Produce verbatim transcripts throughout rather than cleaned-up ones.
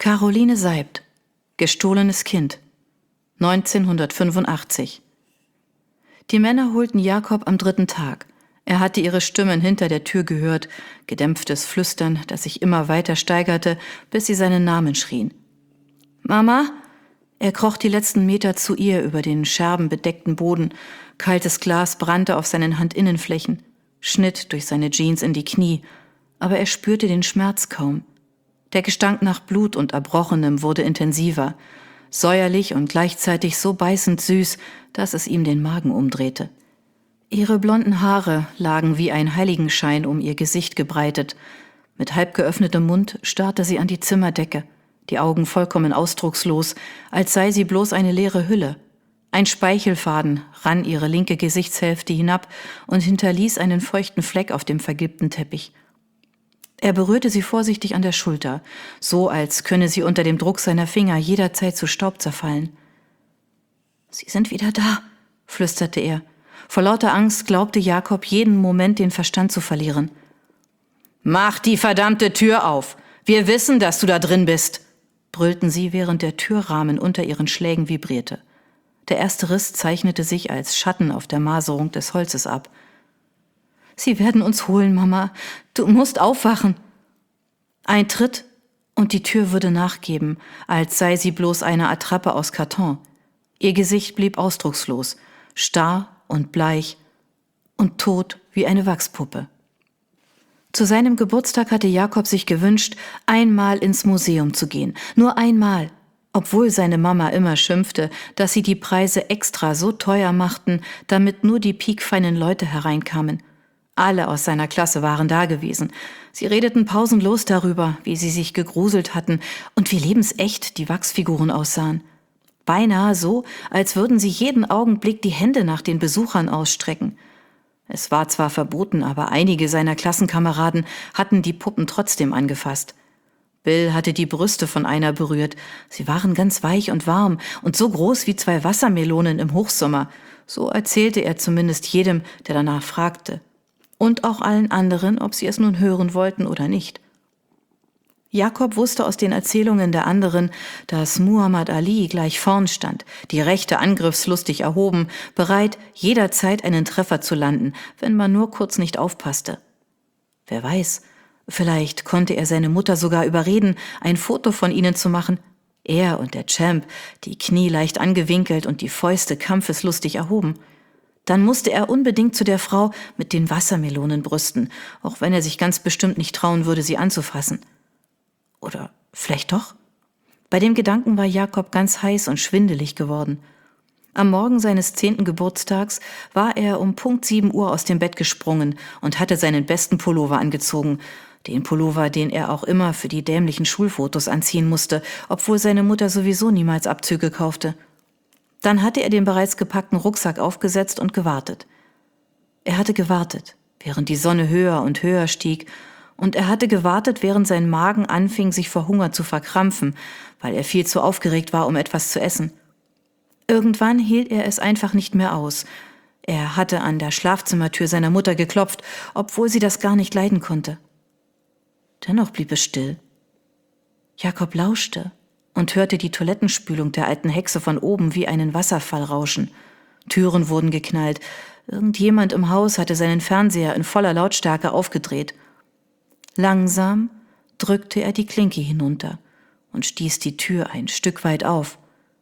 Caroline Seibt, gestohlenes Kind, neunzehnhundertfünfundachtzig. Die Männer holten Jakob am dritten Tag. Er hatte ihre Stimmen hinter der Tür gehört, gedämpftes Flüstern, das sich immer weiter steigerte, bis sie seinen Namen schrien. »Mama?« Er kroch die letzten Meter zu ihr über den scherbenbedeckten Boden. Kaltes Glas brannte auf seinen Handinnenflächen, schnitt durch seine Jeans in die Knie, aber er spürte den Schmerz kaum. Der Gestank nach Blut und Erbrochenem wurde intensiver, säuerlich und gleichzeitig so beißend süß, dass es ihm den Magen umdrehte. Ihre blonden Haare lagen wie ein Heiligenschein um ihr Gesicht gebreitet. Mit halb geöffnetem Mund starrte sie an die Zimmerdecke, die Augen vollkommen ausdruckslos, als sei sie bloß eine leere Hülle. Ein Speichelfaden rann ihre linke Gesichtshälfte hinab und hinterließ einen feuchten Fleck auf dem vergilbten Teppich. Er berührte sie vorsichtig an der Schulter, so als könne sie unter dem Druck seiner Finger jederzeit zu Staub zerfallen. »Sie sind wieder da«, flüsterte er. Vor lauter Angst glaubte Jakob, jeden Moment den Verstand zu verlieren. »Mach die verdammte Tür auf! Wir wissen, dass du da drin bist!« brüllten sie, während der Türrahmen unter ihren Schlägen vibrierte. Der erste Riss zeichnete sich als Schatten auf der Maserung des Holzes ab. »Sie werden uns holen, Mama. Du musst aufwachen.« Ein Tritt und die Tür würde nachgeben, als sei sie bloß eine Attrappe aus Karton. Ihr Gesicht blieb ausdruckslos, starr und bleich und tot wie eine Wachspuppe. Zu seinem Geburtstag hatte Jakob sich gewünscht, einmal ins Museum zu gehen. Nur einmal, obwohl seine Mama immer schimpfte, dass sie die Preise extra so teuer machten, damit nur die piekfeinen Leute hereinkamen. Alle aus seiner Klasse waren da gewesen. Sie redeten pausenlos darüber, wie sie sich gegruselt hatten und wie lebensecht die Wachsfiguren aussahen. Beinahe so, als würden sie jeden Augenblick die Hände nach den Besuchern ausstrecken. Es war zwar verboten, aber einige seiner Klassenkameraden hatten die Puppen trotzdem angefasst. Bill hatte die Brüste von einer berührt. Sie waren ganz weich und warm und so groß wie zwei Wassermelonen im Hochsommer. So erzählte er zumindest jedem, der danach fragte. Und auch allen anderen, ob sie es nun hören wollten oder nicht. Jakob wusste aus den Erzählungen der anderen, dass Muhammad Ali gleich vorn stand, die Rechte angriffslustig erhoben, bereit, jederzeit einen Treffer zu landen, wenn man nur kurz nicht aufpasste. Wer weiß, vielleicht konnte er seine Mutter sogar überreden, ein Foto von ihnen zu machen. Er und der Champ, die Knie leicht angewinkelt und die Fäuste kampfeslustig erhoben. Dann musste er unbedingt zu der Frau mit den Wassermelonenbrüsten, auch wenn er sich ganz bestimmt nicht trauen würde, sie anzufassen. Oder vielleicht doch? Bei dem Gedanken war Jakob ganz heiß und schwindelig geworden. Am Morgen seines zehnten Geburtstags war er um Punkt sieben Uhr aus dem Bett gesprungen und hatte seinen besten Pullover angezogen. Den Pullover, den er auch immer für die dämlichen Schulfotos anziehen musste, obwohl seine Mutter sowieso niemals Abzüge kaufte. Dann hatte er den bereits gepackten Rucksack aufgesetzt und gewartet. Er hatte gewartet, während die Sonne höher und höher stieg, und er hatte gewartet, während sein Magen anfing, sich vor Hunger zu verkrampfen, weil er viel zu aufgeregt war, um etwas zu essen. Irgendwann hielt er es einfach nicht mehr aus. Er hatte an der Schlafzimmertür seiner Mutter geklopft, obwohl sie das gar nicht leiden konnte. Dennoch blieb es still. Jakob lauschte und hörte die Toilettenspülung der alten Hexe von oben wie einen Wasserfall rauschen. Türen wurden geknallt. Irgendjemand im Haus hatte seinen Fernseher in voller Lautstärke aufgedreht. Langsam drückte er die Klinke hinunter und stieß die Tür ein Stück weit auf.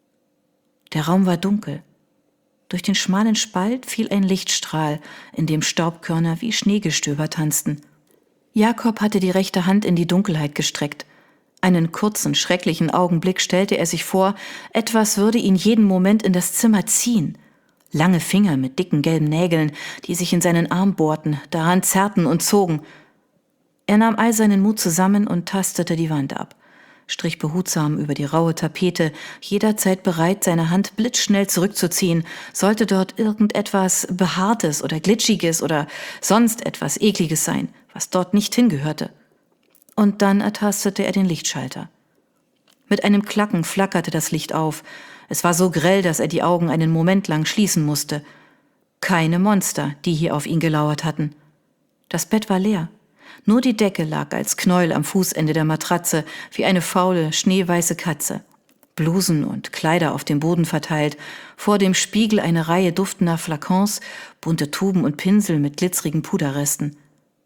Der Raum war dunkel. Durch den schmalen Spalt fiel ein Lichtstrahl, in dem Staubkörner wie Schneegestöber tanzten. Jakob hatte die rechte Hand in die Dunkelheit gestreckt. Einen kurzen, schrecklichen Augenblick stellte er sich vor, etwas würde ihn jeden Moment in das Zimmer ziehen. Lange Finger mit dicken gelben Nägeln, die sich in seinen Arm bohrten, daran zerrten und zogen. Er nahm all seinen Mut zusammen und tastete die Wand ab, strich behutsam über die raue Tapete, jederzeit bereit, seine Hand blitzschnell zurückzuziehen, sollte dort irgendetwas Behaartes oder Glitschiges oder sonst etwas Ekliges sein, was dort nicht hingehörte. Und dann ertastete er den Lichtschalter. Mit einem Klacken flackerte das Licht auf. Es war so grell, dass er die Augen einen Moment lang schließen musste. Keine Monster, die hier auf ihn gelauert hatten. Das Bett war leer. Nur die Decke lag als Knäuel am Fußende der Matratze, wie eine faule, schneeweiße Katze. Blusen und Kleider auf dem Boden verteilt, vor dem Spiegel eine Reihe duftender Flakons, bunte Tuben und Pinsel mit glitzerigen Puderresten.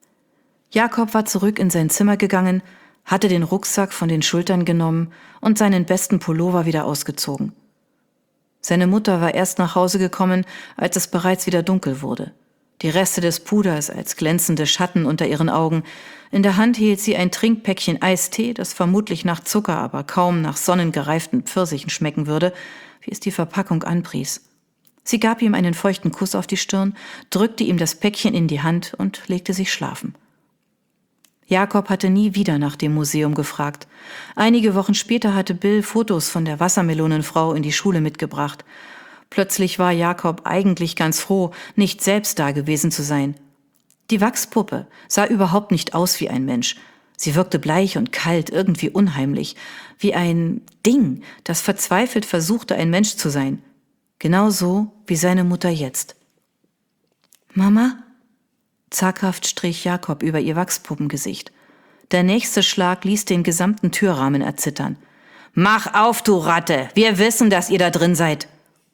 Jakob war zurück in sein Zimmer gegangen, hatte den Rucksack von den Schultern genommen und seinen besten Pullover wieder ausgezogen. Seine Mutter war erst nach Hause gekommen, als es bereits wieder dunkel wurde. Die Reste des Puders als glänzende Schatten unter ihren Augen. In der Hand hielt sie ein Trinkpäckchen Eistee, das vermutlich nach Zucker, aber kaum nach sonnengereiften Pfirsichen schmecken würde, wie es die Verpackung anpries. Sie gab ihm einen feuchten Kuss auf die Stirn, drückte ihm das Päckchen in die Hand und legte sich schlafen. Jakob hatte nie wieder nach dem Museum gefragt. Einige Wochen später hatte Bill Fotos von der Wassermelonenfrau in die Schule mitgebracht. Plötzlich war Jakob eigentlich ganz froh, nicht selbst da gewesen zu sein. Die Wachspuppe sah überhaupt nicht aus wie ein Mensch. Sie wirkte bleich und kalt, irgendwie unheimlich, wie ein Ding, das verzweifelt versuchte, ein Mensch zu sein. Genauso wie seine Mutter jetzt. »Mama?« Zaghaft strich Jakob über ihr Wachspuppengesicht. Der nächste Schlag ließ den gesamten Türrahmen erzittern. »Mach auf, du Ratte! Wir wissen, dass ihr da drin seid!«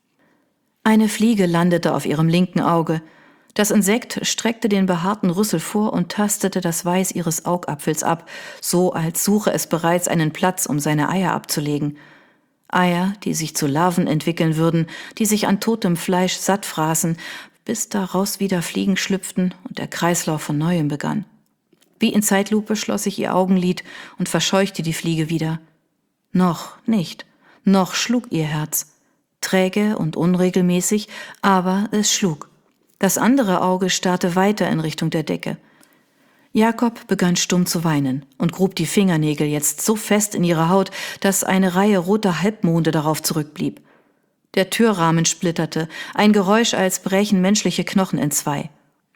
Eine Fliege landete auf ihrem linken Auge. Das Insekt streckte den behaarten Rüssel vor und tastete das Weiß ihres Augapfels ab, so als suche es bereits einen Platz, um seine Eier abzulegen. Eier, die sich zu Larven entwickeln würden, die sich an totem Fleisch satt fraßen, bis daraus wieder Fliegen schlüpften und der Kreislauf von Neuem begann. Wie in Zeitlupe schloss sich ihr Augenlid und verscheuchte die Fliege wieder. Noch nicht, noch schlug ihr Herz. Träge und unregelmäßig, aber es schlug. Das andere Auge starrte weiter in Richtung der Decke. Jakob begann stumm zu weinen und grub die Fingernägel jetzt so fest in ihre Haut, dass eine Reihe roter Halbmonde darauf zurückblieb. Der Türrahmen splitterte, ein Geräusch, als brächen menschliche Knochen entzwei.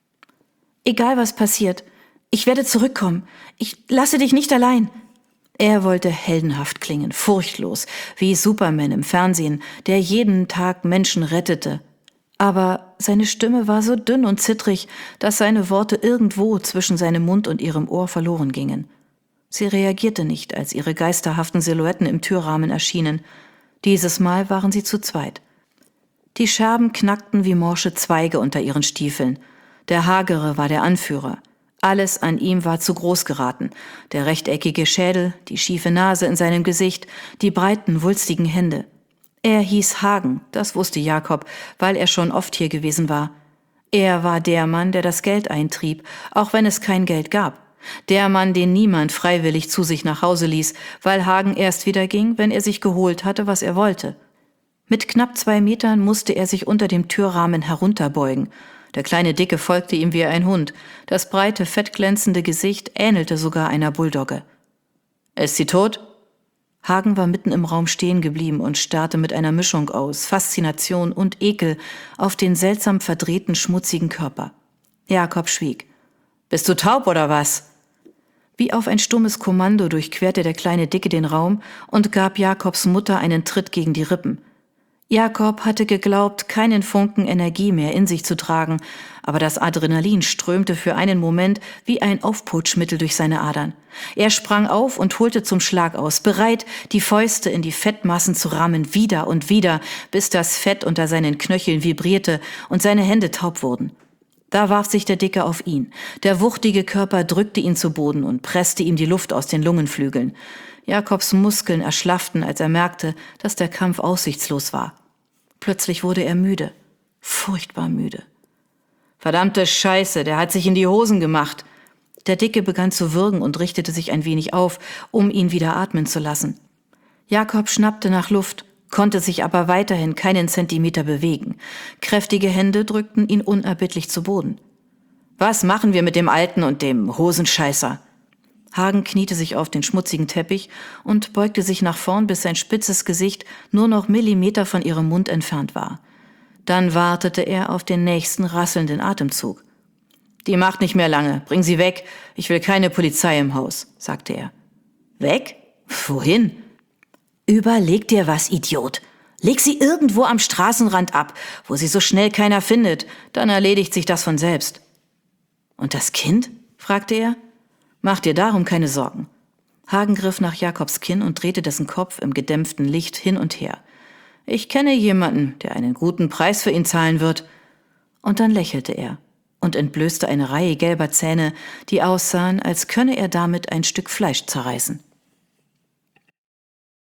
»Egal was passiert, ich werde zurückkommen. Ich lasse dich nicht allein.« Er wollte heldenhaft klingen, furchtlos, wie Superman im Fernsehen, der jeden Tag Menschen rettete. Aber seine Stimme war so dünn und zittrig, dass seine Worte irgendwo zwischen seinem Mund und ihrem Ohr verloren gingen. Sie reagierte nicht, als ihre geisterhaften Silhouetten im Türrahmen erschienen. Dieses Mal waren sie zu zweit. Die Scherben knackten wie morsche Zweige unter ihren Stiefeln. Der Hagere war der Anführer. Alles an ihm war zu groß geraten. Der rechteckige Schädel, die schiefe Nase in seinem Gesicht, die breiten, wulstigen Hände. Er hieß Hagen, das wusste Jakob, weil er schon oft hier gewesen war. Er war der Mann, der das Geld eintrieb, auch wenn es kein Geld gab. Der Mann, den niemand freiwillig zu sich nach Hause ließ, weil Hagen erst wieder ging, wenn er sich geholt hatte, was er wollte. Mit knapp zwei Metern musste er sich unter dem Türrahmen herunterbeugen. Der kleine Dicke folgte ihm wie ein Hund. Das breite, fettglänzende Gesicht ähnelte sogar einer Bulldogge. »Ist sie tot?« Hagen war mitten im Raum stehen geblieben und starrte mit einer Mischung aus Faszination und Ekel auf den seltsam verdrehten, schmutzigen Körper. Jakob schwieg. »Bist du taub oder was?« Wie auf ein stummes Kommando durchquerte der kleine Dicke den Raum und gab Jakobs Mutter einen Tritt gegen die Rippen. Jakob hatte geglaubt, keinen Funken Energie mehr in sich zu tragen, aber das Adrenalin strömte für einen Moment wie ein Aufputschmittel durch seine Adern. Er sprang auf und holte zum Schlag aus, bereit, die Fäuste in die Fettmassen zu rammen, wieder und wieder, bis das Fett unter seinen Knöcheln vibrierte und seine Hände taub wurden. Da warf sich der Dicke auf ihn. Der wuchtige Körper drückte ihn zu Boden und presste ihm die Luft aus den Lungenflügeln. Jakobs Muskeln erschlafften, als er merkte, dass der Kampf aussichtslos war. Plötzlich wurde er müde, furchtbar müde. »Verdammte Scheiße, der hat sich in die Hosen gemacht!« Der Dicke begann zu würgen und richtete sich ein wenig auf, um ihn wieder atmen zu lassen. Jakob schnappte nach Luft, konnte sich aber weiterhin keinen Zentimeter bewegen. Kräftige Hände drückten ihn unerbittlich zu Boden. »Was machen wir mit dem Alten und dem Hosenscheißer?« Hagen kniete sich auf den schmutzigen Teppich und beugte sich nach vorn, bis sein spitzes Gesicht nur noch Millimeter von ihrem Mund entfernt war. Dann wartete er auf den nächsten rasselnden Atemzug. »Die macht nicht mehr lange. Bring sie weg. Ich will keine Polizei im Haus«, sagte er. »Weg? Wohin?« »Überleg dir was, Idiot. Leg sie irgendwo am Straßenrand ab, wo sie so schnell keiner findet. Dann erledigt sich das von selbst.« »Und das Kind?« fragte er. Mach dir darum keine Sorgen. Hagen griff nach Jakobs Kinn und drehte dessen Kopf im gedämpften Licht hin und her. Ich kenne jemanden, der einen guten Preis für ihn zahlen wird. Und dann lächelte er und entblößte eine Reihe gelber Zähne, die aussahen, als könne er damit ein Stück Fleisch zerreißen.